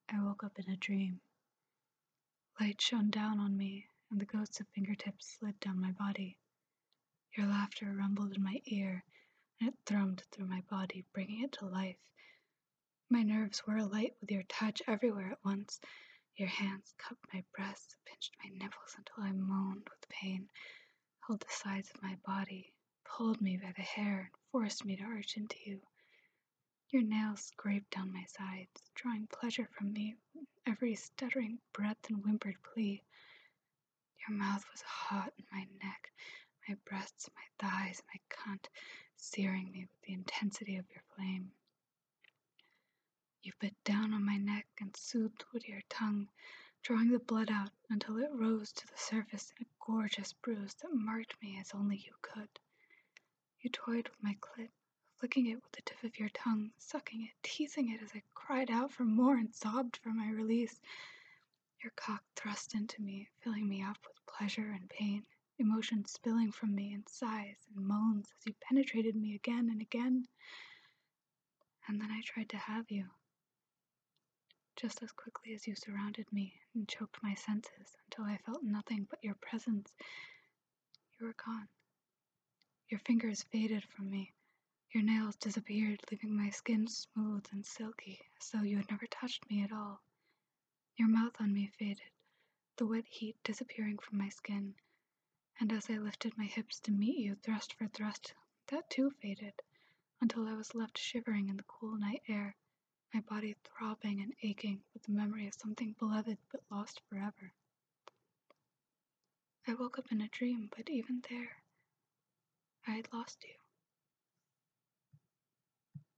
I woke up in a dream. Light shone down on me, and the ghosts of fingertips slid down my body. Your laughter rumbled in my ear, and it thrummed through my body, bringing it to life. My nerves were alight with your touch everywhere at once. Your hands cupped my breasts, pinched my nipples until I moaned with pain, held the sides of my body, pulled me by the hair, and forced me to arch into you. Your nails scraped down my sides, drawing pleasure from me with every stuttering breath and whimpered plea. Your mouth was hot in my neck, my breasts, my thighs, my cunt, searing me with the intensity of your flame. You bit down on my neck and soothed with your tongue, drawing the blood out until it rose to the surface in a gorgeous bruise that marked me as only you could. You toyed with my clit, flicking it with the tip of your tongue, sucking it, teasing it as I cried out for more and sobbed for my release. Your cock thrust into me, filling me up with pleasure and pain, emotion spilling from me in sighs and moans as you penetrated me again and again. And then I tried to have you. Just as quickly as you surrounded me and choked my senses until I felt nothing but your presence, you were gone. Your fingers faded from me. Your nails disappeared, leaving my skin smooth and silky, as though you had never touched me at all. Your mouth on me faded, the wet heat disappearing from my skin, and as I lifted my hips to meet you thrust for thrust, that too faded, until I was left shivering in the cool night air, my body throbbing and aching with the memory of something beloved but lost forever. I woke up in a dream, but even there, I had lost you.